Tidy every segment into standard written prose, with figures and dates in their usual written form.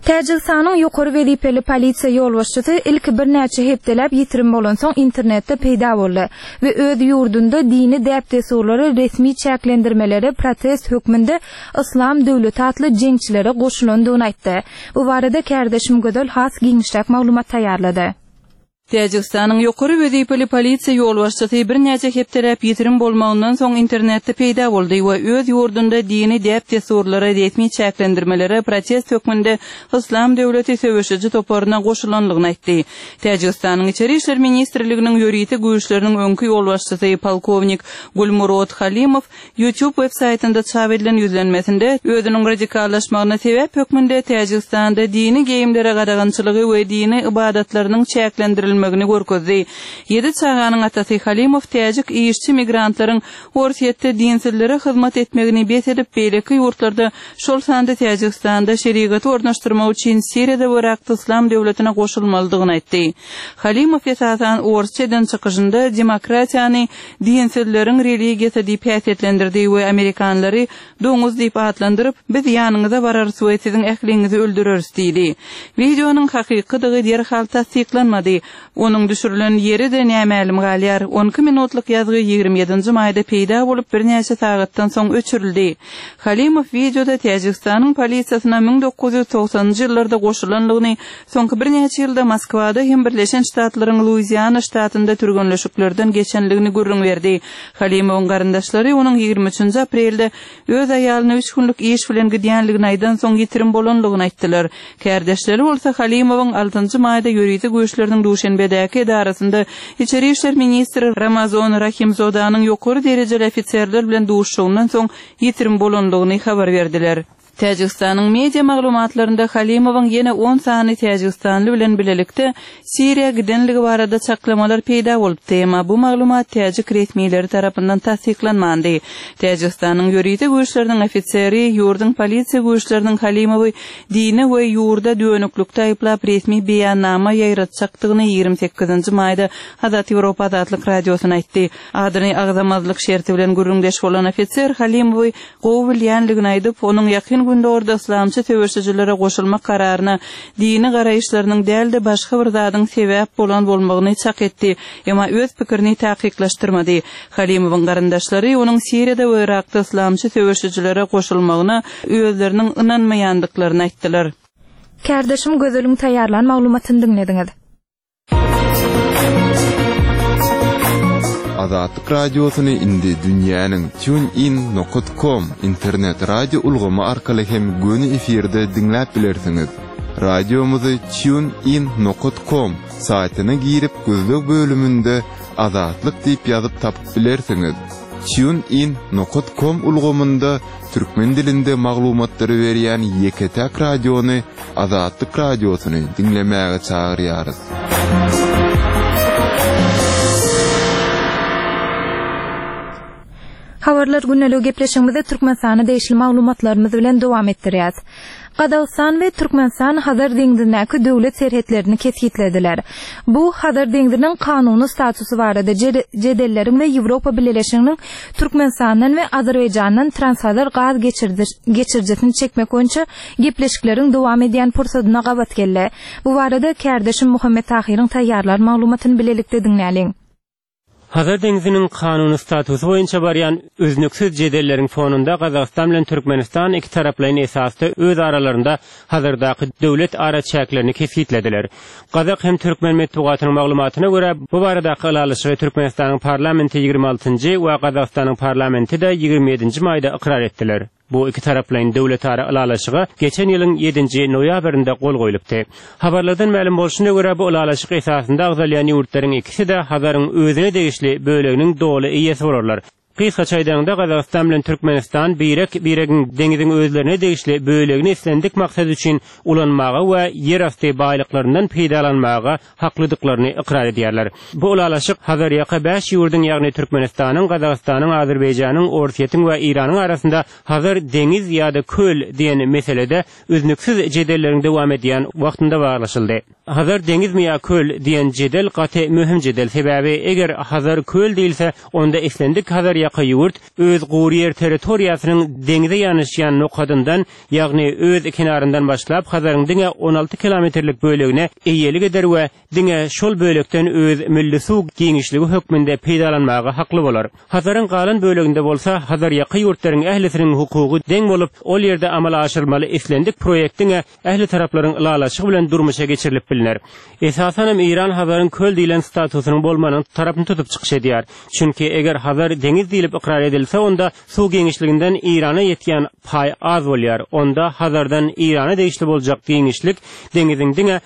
Tacikistanyň ýokary welipeli polisiýa ýolbaşçysy ilk bir näçe hepdelep ýitirim bolan soň internetde peýda boldy we öz ýurdunda dini däpdesurlary resmi çäklendirmeleri protest hökmünde İslam döwleti atly jeňçilere goşulandygyny aýtdy. Bu barada kardeşim Gödel has giňişlik maglumat taýýarlady. Tacikistanyň ýokary welipeli polisiýa ýolbaşçysy bir näçe hepdelep ýitirim bolmagyndan soň internetde peýda boldy we öz ýurdunda dini däpdesurlary resmi çäklendirmeleri protest hökmünde İslam döwleti söwüşçi toparyna goşulanlygyny aýtdy. Tacikistanyň Içeri işler ministrliginiň ýöriti güýçleriniň öňkü ýolbaşçysy polkovnik Gulmurod Halimow YouTube web saytynda çap edilen ýüzlenmesinde özüniň radikallaşmagyna sebäp hökmünde Tacikistanda dini geyimlere garagançylygy we dini ibadatlarynyň çäklendirilmesi görkezdi. 7 çağanyň atasy Halimov täjik işçi migrantlaryň orsiýetde dinsizlere hyzmat etmegini besedip beýleki ýurtlarda şol sanda Tacikistanda şerigaty ornaşdyrmak üçin Siriýada we İslam döwletine goşulmalydygyny aýtdy. Halimov esasan orsiýeden çykyşynda demokratiýany dinsizleriň religiýasy diýip häsiýetlendirdi we Amerikanlary doňuz diýip adlandyryp biz ýanyňyza bararys we siziň ähliňizi öldüreriz diýdi. Videonyň hakykydygy derhal tasdiklanmady. Onun düşürülen yeri de nämälim galýar. 12 minutlyk ýazgy 27-nji maýda peýda bolup bir näçe sagatdan soň öçürildi. Halimov videoda Tacikistanyň polisiýasyna 1990-njy ýyllarda goşulanlygyny, soňky bir näçe ýylda Moskwada hem Birleşen Ştatlaryň Luiziana ştatynda türgenleşiklerden geçenligini görüň berdi. Halimowyň garandaşlary onuň 23-nji aprelde öz aýalyny 3 günlük iş bilen gidýänligini aýdan soň ýitirim bolanlygyny aýtdylar. Kärdeşleri bolsa Halimowyň 6-njy maýda ýöriti güýçleriniň Duşenbedäki edarasynda Içeri işler ministri Ramazan Rahimzodanyň ýokary derejeli ofitserler bilen duşuşundan soň ýitirim bolanlygyny habar berdiler. Tacikistanyň media maglumatlarynda Halimowyň ýene 10 sany Tacikistanly bilen bilelikde Siriýa gidenligi barada çaklamalar peýda bolupdy, emma bu maglumat Tacik resmiýetleri tarapyndan tasdiklanmady. Tacikistanyň ýöriti güýçleriniň ofitseri ýurdun polisiýa güýçleriniň Halimowy dini we ýurda dönüklükde aýplap resmi beýannama ýaýratjakdygyny 28-nji maýda Azat Ýewropa adly radiosyna aýtdy. Adyny agzamazlyk şerti bilen gürrüňdeş bolan ofitser Halimowy gowy bilýänligini aýdyp, onuň ýakyn günde orada İslamçı söwüşçilere goşulmak kararyna dini garaýyşlarynyň dälde başga bir zadyň sebäp bolan bolmagyny çak etdi, emma öz pikirini takyklaşdyrmady. Halimowyň garandaşlary onuň Siriýada we Irakda İslamçy söwüşçilere goşulmagyna özleriniň ynanmaýandyklaryny aýtdylar. Kardeşim Gözeliň taýýarlan maglumatyny dinlediňiz. Azatlyk radiosyny indi dünýäniň tunein.com internet radio ulgamy arkaly hem göni efirde dinläp bilersiňiz. Radiomuzy tunein.com saýtyna girip gözlük bölümünde Azatlyk diýip ýazyp tapyp bilersiňiz. tunein.com ulgamynda türkmen dilinde maglumatlary berýän Yeketek radiony Azatlyk radiosyny dinlemäge çagyrýarys. Habarlar günnelik gepleşigimizde Türkmenistanyň değişli maglumatlarymyz bilen dowam etdirýäs. Gadagstan we Türkmenistan Hazar deňizindäki döwlet serhetlerini kesgitlediler. Bu Hazar deňiziniň kanuny statusy barada jedelleriň we Ýewropa Birleşiginiň Türkmenistandan we Azerbaýjandan transadar gaz geçirjesini çekmek boýunça gepleşikleriň dowam edýän pursatyna gabat geldi. Bu barada kardeşim Muhammed Tahiryň taýýarlar maglumatyny bilelikde dinläliň. Hazar deňiziniň kanuny statusy boýunça barýan öznüksiz jedelleriň fonunda Gazakstan bilen Türkmenistan iki taraplaryň esasda öz aralarynda hazırdaky döwlet ara çäklerini kesgitlediler. Gazak hem Türkmen medeniýetynyň maglumatyna görä bu baradaky alyşy Türkmenistanyň parlamenti 26-njy we Gazakstanyň parlamenti de 27-nji maýda ikrar etdiler. Bu iki taraplaryň döwlet ara alyşyga geçen ýylyň 7-nji noýabrynda gol goýulupdy. Habarlardan ma'lum bolşuna görä bu alyşyk esasynda agzalýan ýurtlaryň ikisi de Hazaryň özüne degişli böleginiň doly iýesi bolarlar. Kıysa çaydağında Kazakstan bilen Türkmenistan biregiň deňiziň özlerine degişli bölegini islendik maksat üçin ulanmaga we yer asty baýlyklaryndan peýdalanmaga haklydyklaryny ikrar edýärler. Bu ulalaşyk Hazaryaqa 5 ýurduň ýagny Türkmenistanyň, Kazakstanyň, Azerbaýjanyň, Orsiýetiň we Iranyň arasynda Hazar deňiz ýa-da köl diýen meselede öznüksiz jedellerin dowam edýän wagtynda baglaşyldy. Hazar deniz mi ya köl diýen jedel gaty möhüm jedel. Sebäbi eger hazar köl diýilse, onda eslendik hazar ýaky ýurt öz guryer territoriýasynyň denize ýanyşýan nokadyndan, ýagny öz kenaryndan başlap hazaryň diňe 16 kilometrlik bölegine eýelik eder we diňe şol bölekden öz milli suw giňişligi hökmünde peýdalanmagy hakly bolar. Hazaryň galan böleginde bolsa, hazar ýaky ýurtlaryň ählisiniň hukugy deň bolup, ol ýerde amal aşyrmaly eslendik proýektiňe ähli taraplaryň ulalaşygy bilen durmuşa geçirilip Esasanam İran hazaryň köl diýilen statusynyň bolmanyň tarapyny tutup çykyş edýär. Çünki eger hazar deniz diýilip ikrar edilse, onda suw geňişliginden İrana ýetýän pay az bolýar. Onda hazardan İrana değişli boljak geňişlik deniziň diňe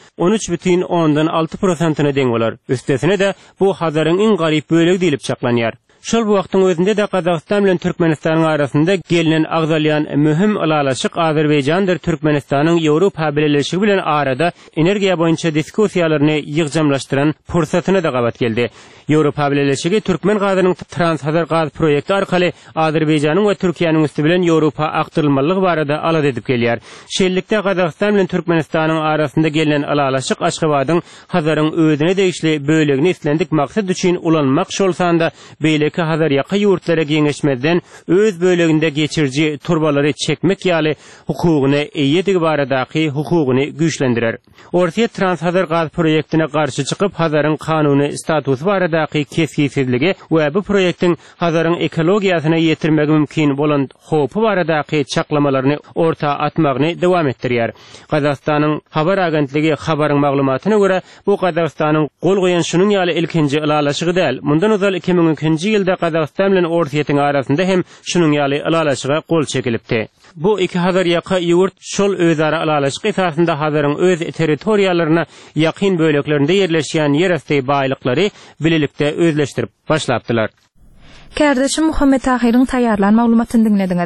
13,6%-na deň bolar. Üstesine de bu hazaryň iň garyp bölegi diýilip çaklanýar. Şol bu wagtyň özünde de Gazagystan bilen Türkmenistanyň arasynda gelinen agzalýan möhüm ulalaşyk Azerbaýjandyr. Türkmenistanyň Ýewropa bileşigi bilen arada energiýa boýunça diskussiýalaryny ýygjamlaşdyran pursatyna da gabat geldi. Ýewropa bileşigi Türkmen gazynyň Transhazar gaz proýekti arkaly Azerbaýjanyň we Türkiýanyň üstü bilen Ýewropa agdyrylmalygy barada alad edip gelýär. Şeýlelikde Gazagstan bilen Türkmenistanyň arasynda gelinen ulalaşyk Aşgabatyň hazaryň özüne degişli bölegini islendik maksat üçin ulanmak şolsanda beýle hazar ýaky ýurtlara giňeşmeden öz böleginde geçirji turbalary çekmek ýaly hukugyny eýedigi baradaky hukugyny güýçlendirer. Ortaya Transhazar gaz proýektine garşy çykyp hazaryň kanuny statusy baradaky kesgitsizligi we bu proýektiň hazaryň ekologiýasyna ýetirmegi mümkin bolan howpy baradaky çaklamalaryny orta atmagyny dowam etdirýär. Gazagystanyň habar agentligi habaryň maglumatyna görä, bu Gazagystanyň gol goýan şunyň ýaly ilkinji ulalaşygy däl. Mundan uzal 2002-nji ýylda Gazagstan bilen Ortiýetiň arasynda hem şunyň ýaly ulalaşyga gol çekilipdi. Bu iki hazar ýaky ýurt şol özara ulalaşyk esasynda hazaryň öz territoriýalaryna ýakyn böleklerinde ýerleşýän ýerasty baýlyklary bilelikde özleşdirip başlapdylar. Kardeşim Muhammed Tahiryň taýýarlan maglumatyny dinlediňiz.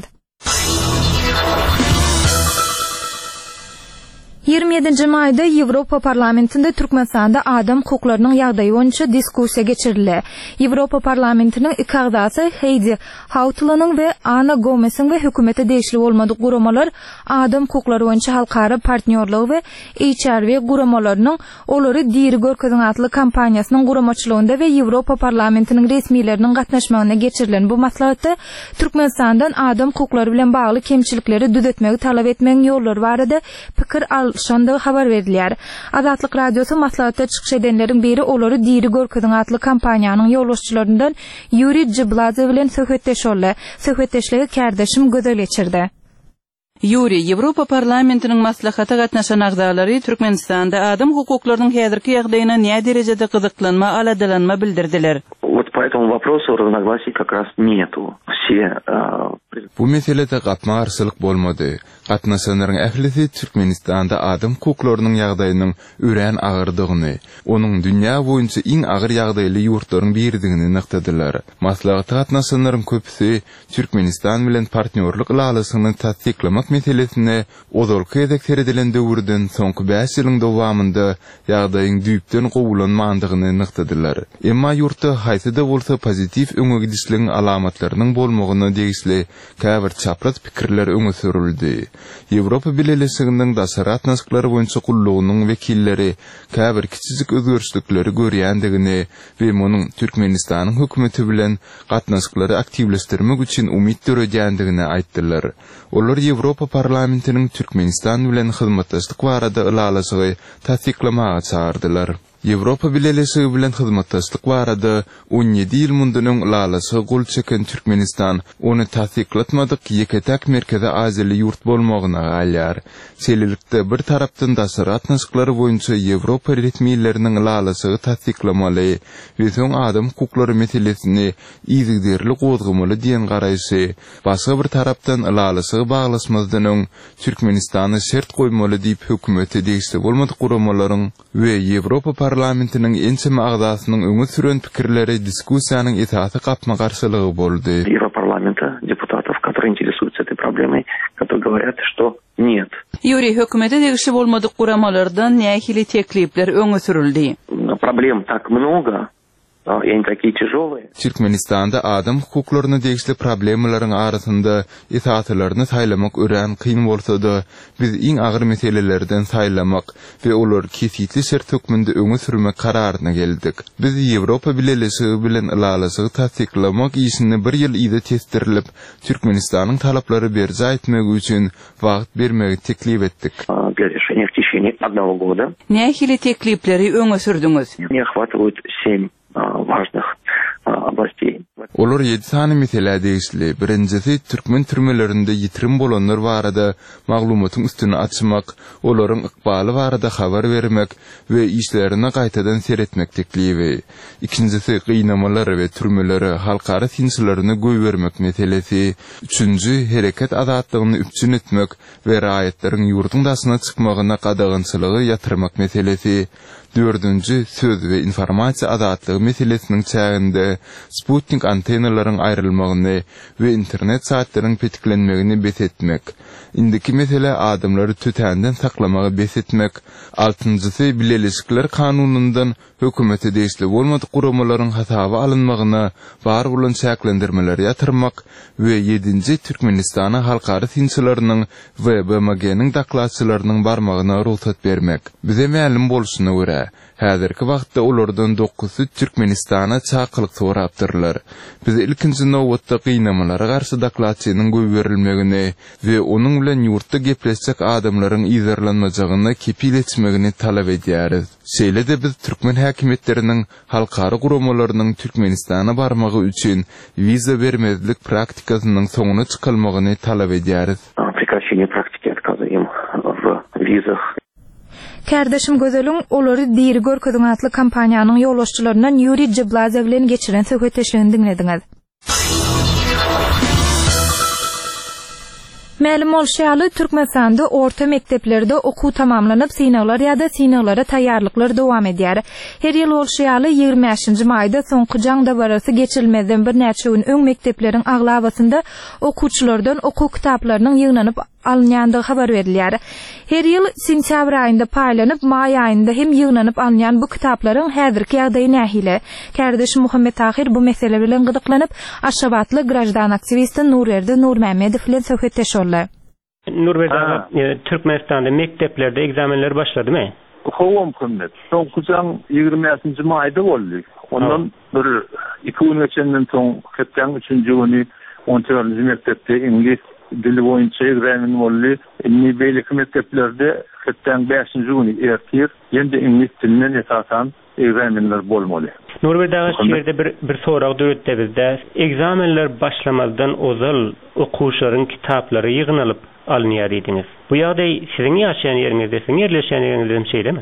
27 maýda Ýewropa parlamentinde Türkmenistanda adam hukuklarynyň ýagdaýy boýunça diskussiýa geçirildi. Ýewropa parlamentiniň iki agzasy Heidi Hautulanyň we Ana Gomesiň we hökümete değişli bolmadyk guramalar adam hukuklary boýunça halkara partnerligi we HRW guramalarynyň olary diýri görkezin atly kampaniýasynyň guramaçylygynda we Ýewropa parlamentiniň resmiýetleriniň gatnaşmagyna geçirilen bu maslahatda Türkmenistandan adam hukuklary bilen bagly kemçilikleri düzetmegi talap etmegiň ýollary barada pikir şonda habar berilýär. Azatlyk radiosu maslahatda çykyş edenleriň biri olary diýri görkezin atly kampaniýanyň ýolbaşçylaryndan Yuri Jiblaze bilen söhbetleşýärler. Söhbetleşligi kardeşim gözel geçirdi. Yuri, Ýewropa parlamentiniň maslahata gatnaşan agzalary Türkmenistanda adam hukuklarynyň häzirki ýagdaýyna näme derejede gyzyklanma, aladalanma bildirdiler. Вот по этому вопросу разногласий как раз нету. Все Bu meselede gatma garşylyk bolmady. Gatnaşanlaryň ählisi Türkmenistanda adam hukuklarynyň ýagdaýynyň ören agyrdygyny, onuň dünýä boýunça iň agyr ýagdaýly ýurtlaryň biridigini nykdadylar. Maslahat gatnaşanlaryň köpüsi Türkmenistan bilen partnerlik ulalaşygyny tasdiklamak meselesine ozalky edek teredilen döwürden soňky 5 ýylyň dowamında ýagdaýyň düýpden gowulanmandygyny nykdadylar. Emma ýurtda haýsy da bolsa pozitiv öňe gidişligiň alamatlarynyň bolmagyny degişli käbir çapraz pikirler öňe sürüldi. Ýewropa bileşigining daşarat nasklary boýunça gullugynyň wekilleri käbir kiçijik özgörüşlikleri görýändigini we munyň Türkmenistanyň hökümeti bilen gatnaşyklary aktivleşdirmek üçin umyt döredýändigini aýtdylar. Olar Ýewropa parlamentiniň Türkmenistan bilen hyzmatdaşlyk barada ulalaşygy tasdiklamagy çağırdylar. Ýewropa bileşigi bilen hyzmatdaşlyk barada 17 ýyl mundan ulalaşygy gol çeken Türkmenistan ony tasdiklatmadyk ýeketek merkezi azyly ýurt bolmagyna galýar. Şeýlelikde bir tarapdan daşarat nasklary boýunça Ýewropa resmiýetleriniň ulalaşygy tasdiklamaly we soň adam hukuklary meselesini ýygyderli gozgamaly diýen garaýşy, başga bir tarapdan ulalaşygy baglaşmazdan Türkmenistany şert goýmaly diýip hökümeti degişli bolmadyk guramalaryň we Ýewropa parlamentiniň ençeme agzasynyň öňe süren pikirleri diskussiýanyň esasy gapma garşylygy boldy. Европарламента депутатов, которые интересуются этой проблемой, которые говорят, что нет. Yuri, hökümete degişli bolmadyk guramalardan nähili teklipler öňe sürüldi. Проблем так много, и они такие tijolые. Türkmenistan'da adam hukuklarına degişli problemlerin arasında itaatlarını saylamak ören kıyın bolsa da biz iň agyr meselelerden saylamak ve olar kesitli şert hökmünde öňe sürmek kararına geldik. Biz Ýewropa bileşigi bilen ilalasy tasdiklamak işini bir ýyl ýyda testdirilip Türkmenistanyň talaplary berja etmek üçin wagt bermegi teklip etdik. Для решения в течение 1 года. Nähili teklipleri öňe sürdüňiz? Не охватывают 7 важных областей. Olar 7 sany mesele degişli. Birincisi Türkmen türmelerinde ýitirim bolanlar barada maglumatyň üstüne açmak, olaryň ykbaly barada habar bermek we işlerini gaýtadan seretmek teklibi. İkincisi gynamalar we türmeleri halkara tinçlerini göýbermek meselesi. Üçüncü hereket azatlygyny üpçün etmek we raýatlanyň ýurdun dasyna çykmagyna gadagynçylygy ýatyrmak meselesi. Dördüncü söz ve informasiya azatlygy meselesiniň çäginde Sputnik antennalaryň aýrylmagyny we internet saatlarynyň petiklenmegini besetmek. Indiki mesele adamlary tütänden saklamagy besetmek. Altıncısı Bileşikler Kanunundan hökümete degişli bolmadyk guramalaryň hasaby alınmagyna bar bolan çäklendirmeleri ýatyrmak we 7-nji Türkmenistana halkary tinçlarynyň we BMG-niň daklatçylarynyň barmagyna ruhsat bermek. Bize ma'lum bolşuna görä häzirki wagtda olardan 9-sy Türkmenistana çakylyk sorapdyrlar. Biz ilkinji nowatda gynamalara garşy daklatçynyň göýberilmegini we onuň bilen ýurtda gepleşjek adamlaryň ýerlenmejegini kepil etmegini talap edýäris. Şeýle-de biz Türkmen häkimetläriniň halkary guramalarynyň Türkmenistana barmagy üçin wiza bermezlik praktikasynyň soňuna çykylmagyny talap edýäris. Прекращение практики отказа им в визах. Kardeşim Gözelüň olary diri görkezin atly kampaniýanyň ýolbaşçylaryndan Yuri Jiblazew bilen geçiren söhbetleşigini dinlediňiz. Ma'lum bolşaly Türkmenistanda orta mekteplerde okuw tamamlanyp synaglar ýa-da synaglara taýýarlyklar dowam edýär. Her ýyl bolşaly 25-nji maýda soňky jaň dabarasy geçirilmeden bir näçe gün öň mektepleriň aglabasynda okuwçylardan okuw kitaplarynyň ýygnanyp alınyandygy habar berilýär. Her ýyl sentýabr aýynda paýlanyp, maý aýynda hem ýygnanyp alınýan bu kitaplaryň häzirki ýagdaýy nähile? Kardeşim Muhammed Tahir bu mesele bilen gydyklanyp, Aşgabatly grajdan aktivisti Nurerdi Nurmämedow bilen söhbetleşýär. Nurberda Türkmenistanda mekteplerde egzamenler başladymy? Howam kynnet. Soňky jaň 20-nji maýda boldy. Ondan bir 2 gün geçenden soň ketden 3-nji güni 14-nji mektepde ingliz dili boýunça egzamen boldy. Inni beýlik mekteplerde ketden 5-nji güni ertir, ýende ingliz dilinden esasan egzamenler bolmaly. Nurberda şeýerde bir sorak döwretde bizde egzamenler başlamazdan ozal okuwçylaryň kitaplary ýygnalyp alınýar ediňiz. Bu ýagdaý siziň ýaşaýan ýeriňizde, siziň ýerleşen ýeriňizde şeýlemi?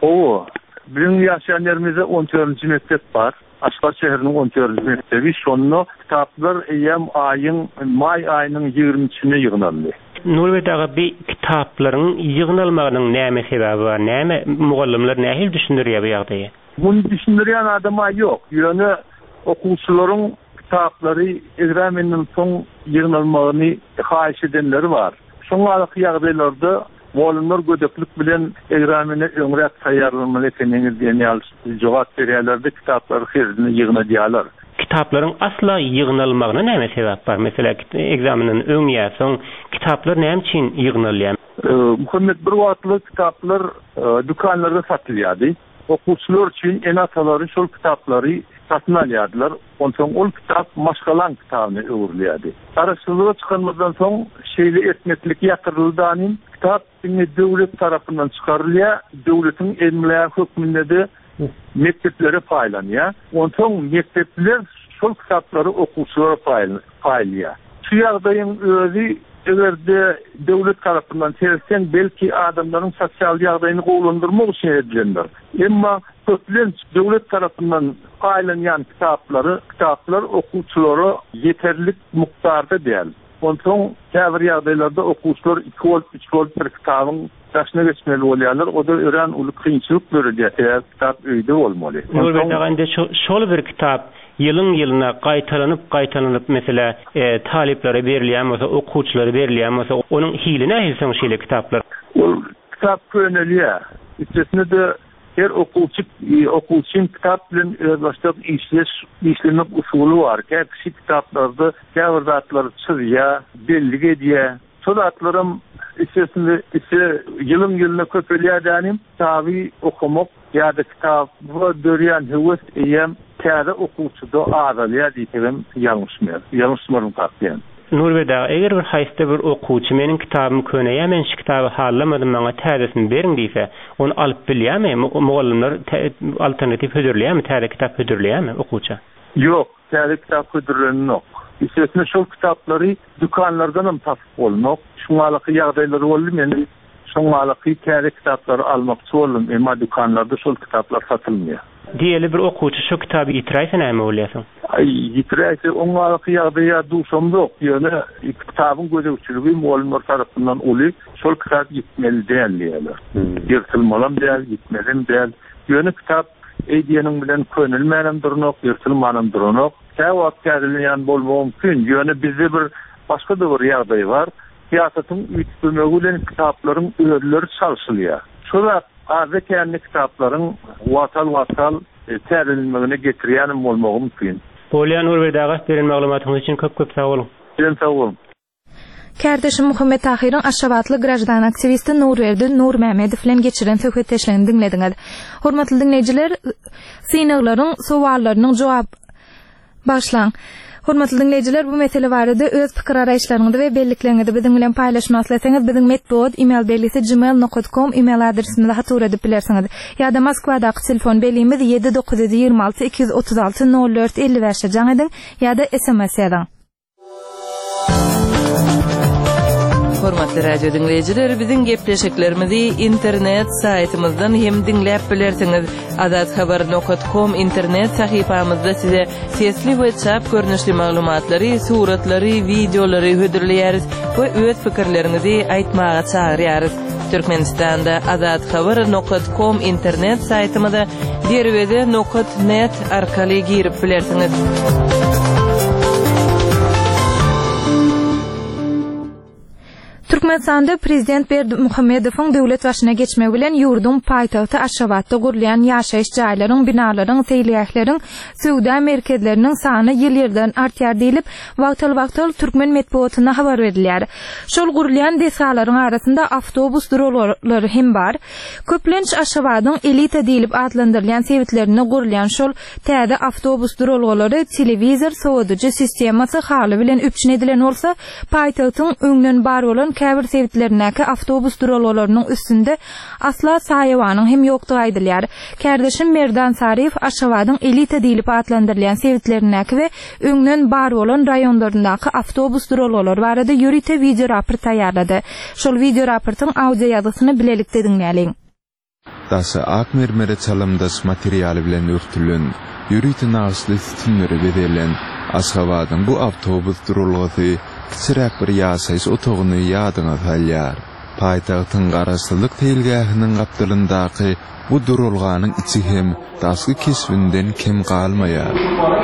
Bizim ýaşaýan ýerimizde 14-nji mektep bar. Aşgabat şäheriniň 14-nji mektebi, şonu kitaplar ýam aýyň maý aýynyň 20-sine ýygnaly. Nurberda bir kitaplaryň ýygnalmagynyň näme sebebi bar? Näme mugallimler nähil düşündirýär bu ýagdaýy? Bunu düşündüren adama yok. Yani okuwçylaryň kitaplary egzamenden soň ýygnalmagyny haýyş edenleri var. Şoňalyk ýagdaýlarda mugallimler gödeklik bilen egzamene öňrek taýýarlanmaly ekeniňiz diýen jogap berýärler-de kitaplary herzini ýygnadýarlar. Kitaplaryň asla ýygnalmagyna näme sebäp bar? Mesela egzamenden öň ýa soň kitaplar näme üçin ýygnalýar? Muhammed bir wagtly kitaplar dukanlarda satylýardy. Okuwçylar üçin enatalary şol kitaplary satyn alýardylar. Ondan ol kitap maşgalan kitabyny öwürlýärdi. Araşdyrmalar çykanmadan soň şeýle etmeklik ýatyryldyň kitap döwlet tarapyndan çykarylýar, döwletiň emlä hökmünde de mekteplere paýlanýar. Ondan mektepler şol kitaplary okuwçylara paýlanýar. Şu ýagdaýyň özü egerde döwlet tarapyndan tersen belki adamlaryň sosial ýagdaýyny gowlandyrmak üçin edilenler. Emma köplen döwlet tarapyndan paýlanýan kitaplar okuwçylara ýeterlik mukdarda däl. Ondan käbir ýagdaýlarda okuwçylar 2 volt 3 volt bir kitabyň başyna geçmeli bolýarlar. O da ören uly kynçylyk görýär. Kitap öýde bolmaly. Nurberda şol bir kitap ýylyň gaýtalanyp mesela taliplere berilýän bolsa, okuwçylara berilýän bolsa, onuň hili nähil soň şeýle kitaplar? O kitap könelýär. Içerisinde de Her okuwçy kitap bilen özbaşda işlemek usulü var. Käkisi kitaplarda käwirdatlar çyzýa, belli edýä. Şol atlarym içerisinde yılına köpelýärdinim, tabi okumak ýa-da kitapy dörýän hewes eýem täze okuwçyda azalýar diýelim, ýalňyşmyň tapýan. Nurweda, eger bir haýsy bir okuwçy meniň kitabymy köneýär, men şu kitaby hallamadym, maňa täzesini beriň diýse, onu alyp bilýärmi? Mugallimler alternativ hödürleýärmi, täze kitap hödürleýärmi okuwçy? Yok, täze kitap hödürlenok. İçerisinde şol kitaplary dükanlardan hem tapyp bolmak, şuňalyky ýagdaýlary boldy, men şuňalyky täze kitaplary almakçy boldum, emma dükanlarda şol kitaplar satylmýar. Diýeli bir okuwçy şu kitaby ýitiräýse näme bolýar? Ýitiräýse oňalyky ýagdaýa duşam ýok. Ýöne kitabyň gözegçiligi muallimler tarapyndan uly, şol kitap ýitmeli dälýärler. Ýertilmalam däl, ýitmelim däl. Ýöne kitap eýdiýeniň bilen könülmänam durnak, ýertilmanam durnak. Täwat kärilýän bolmagym mümkin. Ýöne bizde bir başga da bir ýagdaý bar. Siýasatyň üýtülmegi bilen kitaplaryň öýleri çalşylýar. Şolar azekänli kitaplaryň watal tärilmegine getirýän bolmagym mümkin. Bolýan Nurweda, beren maglumatyňyz üçin köp sag bolun. Sag bolun. Kardeşim Muhammed Tahiryň Aşgabatly grajdan aktivisti Nurwerdi Nur Mehmedow bilen geçiren söhbetleşlerini dinlediňiz. Hormatly dinleyijiler, synaglaryň sowallarynyň jogap başlaň. Hormatly dinleyijiler, bu mesele barada öz pikir araýşlaryňyzy we belliklerinizi biziň bilen paýlaşmasaňyz, biziň metbod email belgisi gmail.com email adresinde hatur edip bilersiňiz. Ýa-da Moskwadaky telefon belgimiz 7926 236 04 55 jaň ediň, ýa-da SMS ýazyň. Hormatly radio dinleyijiler, biziň gepleşiklerimizi internet saytymyzdan hem dinläp bilersiňiz. azadhabar.com internet sahypamyzda size sesli we çap görnüşli maglumatlary, suratlary, videolary hödürleýäris we öz pikirlerinizi aýtmaga çagyrýarys. Türkmenistanda azadhabar.com internet saytymyza derwede.net arkaly girip bilersiňiz. Türkmenistanda Prezident Berdimuhammedowyň döwlet başyna geçmegi bilen ýurdun paýtagty Aşgabatda gurulýan ýaşaýyş jaýlaryň, binalaryň, seýliýähleриň, söwda merkezleriniň sany ýyl-ýyldan artýar diýilip, wagtal türkmen medeniýetine habar berilýär. Şol gurulýan desalaryň arasynda awtobus durulary hem bar. Köplenç Aşgabatyň elita diýilip adlandyrylýan sebitlerine gurulýan şol täze awtobus durulgylary telewizor sowadyjy sistemasy haly bilen üpçün edilen bolsa, paýtagtyň öňden bar bolan käbir sebitlerindäki awtobus durulgalarynyň üstünde asla saýawanyň hem ýokdugy aýdylýar. Kardeşim Merdan Sarif Aşgabatyň elita diýilip adlandyrylýan sebitlerindäki we öňden bar bolan raýonlaryndaky awtobus durulgalary barada ýürite video raport taýýarlady. Şol video raportyň audio ýazysyny bilelikde dinläýäliň. Dasy ak mermere çalymdaş materialy bilen örtülen, ýürite nagsly tünleri bedelen Aşgabatyň bu awtobus durulgasy kiçiräk bir ýaşaýyş otagyny ýadyňa salýar. Paýtagtyň garaşsylyk teýilgähiniň gapdylyndaky bu durulganyň içi hem dasky kesbinden kim galmaýar.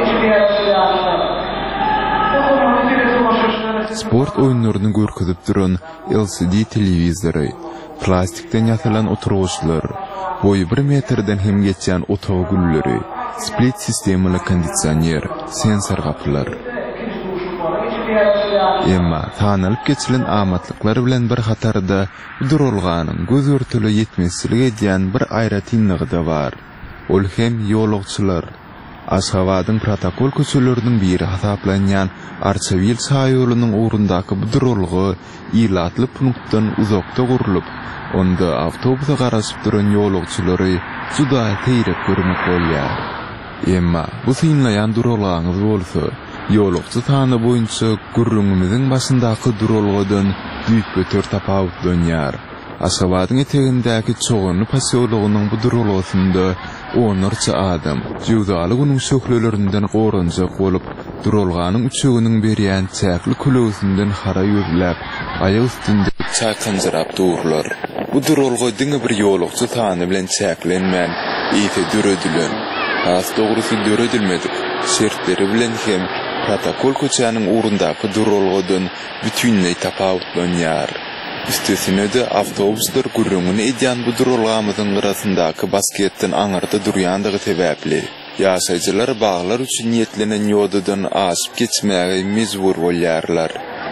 Sport oýunlaryny görkezip duran LCD telewizory, plastikden ýasalan oturguçlar, boyu 1 metrden hem geçen otog gülleri, split sistemli kondisioner, sensor gaplar. Emma tanalyp geçilen amatlyklar bilen bir hatarda durulganyň göz örtüli ýetmezçiligi edýän bir aýratynlygy da bar. Ol hem ýolugçylar. Aşgabatyň protokol köçeleriniň biri hasaplanýan Arçavil saýylynyň ugrundaky bu durulgy ýylatly punktdan uzakda gurulup, onda awtobusa garaşyp duran ýolugçylary juda teýrek görmek bolýar. Emma bu synlaýan durulgaňyz bolsa, ýolugçy sany boýunça gurrunymyzyň başyndaky durulgadan büýük tapawut dönýär. Aşgabatyň etegindäki çoğunly pasyolugynyň bu durulgasynda onlarça adam ýewdaly günüň söklelerininden goranjak bolup, durulganyň üçeginiň berýän çäkli kulöwünden hara ýürläp, aýag üstünde çaýkanjyrap dururlar. Bu durulga diňe bir ýolugçy sany bilen çäklenmän, ýete döredilen. Has dogrusy döredilmedik. Şertleri bilen hem protokol köçäniň ugrundaky durulgadan bütünlei tapawut dönýär. Üstesine de avtobuslar gürrüňini edýän bu durulgamyzyň arasyndaky basketden aňyrda durýandygy sebäpli. Ýaşaýjylar baglar üçin niýetlenen ýoldan aşyp geçmäge mejbur bolýarlar.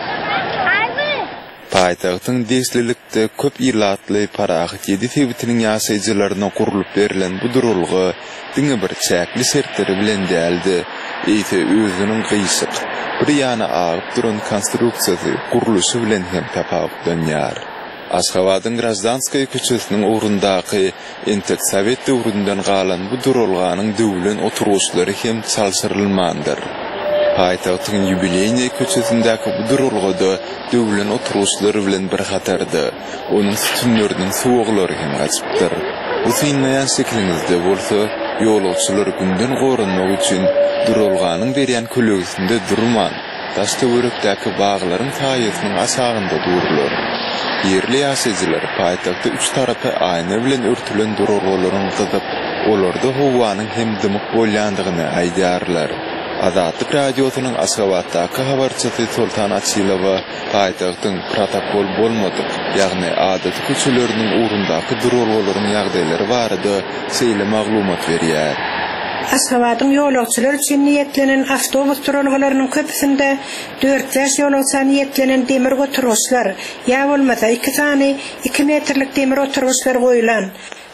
Paýtagtyň deslilikde köp ýyllatly parahat ýedi sebitiniň ýaşaýjylaryna gurulyp berilen bu durulgy diňe bir çäkli sertleri bilen däldi. Eýte özüniň gyýsyk, bir ýana agyp duran konstruksiýasy guruluşy bilen hem tapawutlanýar. Aşgabatyň Grazdanskaya köçesiniň ugrundaky entek Sowet döwründen galan bu durulganyň döwlen oturuşlary hem çalşyrylmandyr. Paýtagtyň Yubileyniýa köçesindäki bu durulgada döwlen oturuşlary bilen bir hatardy. Onuň sütunlarynyň soğuklary hem gaçypdyr. Bu synnaýan şeklinizde bolsa, ýolagçylar günden gorunmak üçin durulganyň berýän kölegisinde durman, daşda börekdäki baglaryň taýysynyň aşagynda dururlar. Yerli ýaşaýjylar paýtagtda üç tarapy aýna bilen örtülen durulgalaryň gyzyp, olarda howanyň hem dymyk bolýandygyny aýdýarlar. Azatlyk radiosynyň Aşgabatdaky habarçysy Sultan Açylowa paýtagtyň protokol bolmady, ýagny adaty köçeleriniň ugrundaky durulgalaryň ýagdaýlary barada seýle maglumat berýär. Aşgabatyň ýolagçylar üçin niýetlenen avtobus durulgalarynyň köpüsinde 4 ýolagçy niýetlenen demir oturuşlar, ýa bolmasa 2 tane 2 metrlik demir oturuşlar goýulan.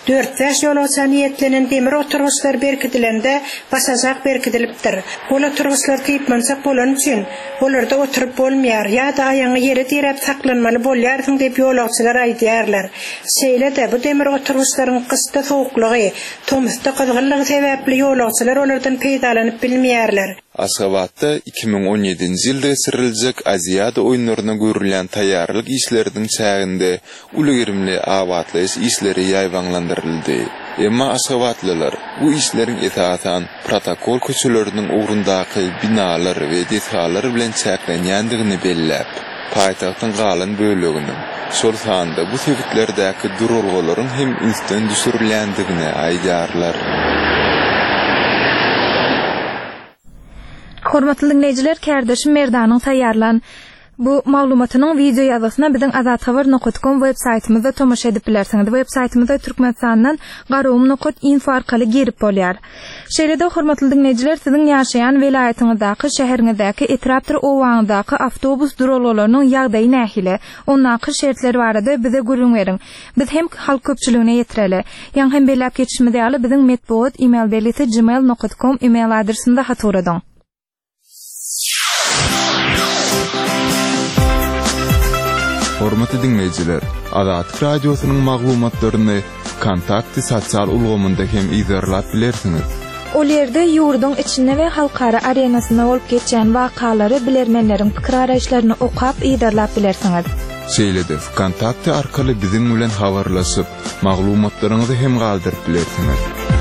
4 ýolagçy niýetlenen demir oturuşlar berkidilende basajak berkidilipdir. Bol oturuşlar typmansak bolan üçin bolarda oturup bolmaýar, ýa-da aýaňy ýere direp saklanmaly bolýarsyň diýip ýolagçylar aýdýarlar. Şeýle-de bu demir oturuşlaryň gysda sowuklygy, tomsda gyzgynlygy sebäpli ýolagçylar olardan peýdalanyp bilmeýärler. Aşgabatda 2017-nji ýylda geçiriljek Aziýada oýunlaryna görülen taýýarlyk işleriniň çäginde ulygirimli awatlaýyş işleri ýaýwanlandyryldy. Emma Aşgabatlylar bu işleriň esasan protokol köçeleriniň ugrundaky binalar we dethalar bilen çäklenýändigini belläp, paýtagtyň galan böleginiň şol sanda bu sebitlerdäki durulgalaryň hem üstten düşürilýändigini aýdýarlar. Hormatly dinleyijiler, kärdeşim Merdanyň taýýarlan bu maglumatynyň video ýazysyna biziň azathabar.com web saýtymyzda tomaşa edip bilersiňiz. Web saýtymyzda türkmenistanyň garawum.info arkaly girip bolýar. Şeýle-de hormatly dinleyijiler, siziň ýaşaýan welaýatyňyzdaky, şäheriňizdaky, etrapdyr owaňyzdaky awtobus durulgalarynyň ýagdaýy nähili, ondaky şertleri barada bize gürrüň beriň. Biz hem halk köpçüligine ýetireli. Ýa hem belläp geçişmede ýaly biziň medpuat email berlisi gmail.com email adresinde haturadyň. Hormatly dinleyijiler, Azatlyk radiosynyň maglumatlaryny kontakty sosial ulgamynda hem izarlap bilersiňiz. Ol ýerde ýurdun içinde we halkara arenasyna bolup geçen wakalary bilermenleriň pikir araýşlaryny okap izarlap bilersiňiz. Şeýle-de kontakty arkaly biziň bilen habarlaşyp, maglumatlaryňyzy hem galdyryp bilersiňiz.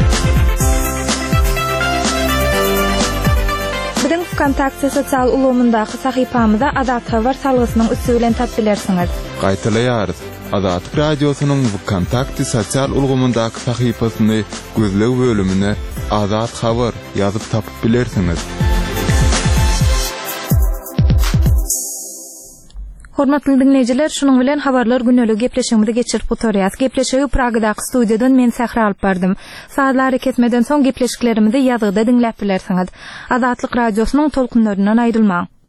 Kontakty sosial ulgamyndaky sahypamyzda Azathabar salgysynyň üstü bilen tap bilersiňiz. Gaýtalaýarys. Azatlyk radiosynyň bu kontakty sosial ulgamyndaky sahypasyny gözlew bölümine Azat Habar ýazyp tapyp bilersiňiz. Hormatly dinleyijiler, şunuň bilen habarlar güneligi gepleşigimizi geçirip oturýas. Gepleşigi Pragadaky studiýadan men Sähra alyp bardym. Saatlar ketmeden soň gepleşiklerimizi ýazgyda dinläp bilersiňiz. Azatlyk radiosynyň tolkunlaryndan aýrylmaň.